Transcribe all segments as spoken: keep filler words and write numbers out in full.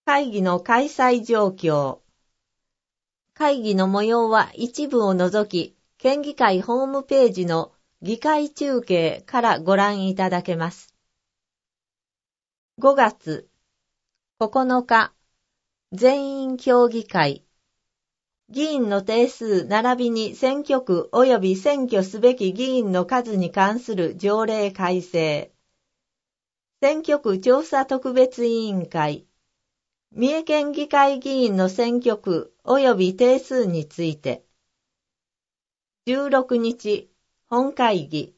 会議の開催状況。会議の模様は一部を除き、県議会ホームページの議会中継からご覧いただけます。ごがつここのか、全員協議会。議員の定数並びに選挙区及び選挙すべき議員の数に関する条例改正。選挙区調査特別委員会。三重県議会議員の選挙区及び定数について。じゅうろくにち、本会議。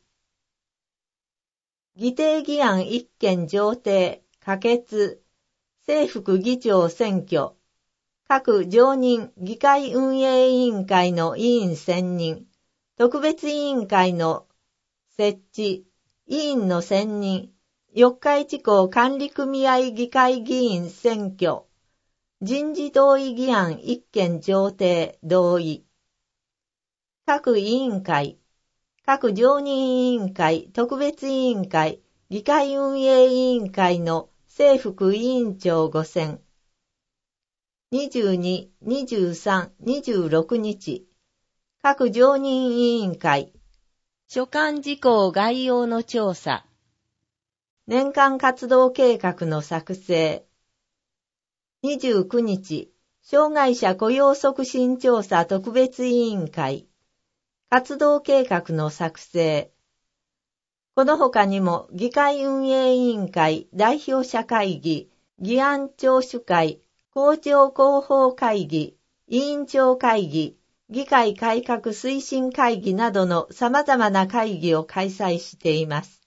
議定議案いっけん上呈、可決。正副議長選挙。各常任議会運営委員会の委員選任。特別委員会の設置。委員の選任。四日市港管理組合議会議員選挙。人事同意議案いっけん上呈同意。各委員会、各常任委員会、特別委員会、議会運営委員会の正副委員長ご選。にじゅうに、にじゅうさん、にじゅうろくにち、各常任委員会、所管事項概要の調査。年間活動計画の作成。にじゅうくにち、障害者雇用促進調査特別委員会。活動計画の作成。この他にも、議会運営委員会代表者会議、議案聴取会、公聴広報会議、委員長会議、議会改革推進会議などの様々な会議を開催しています。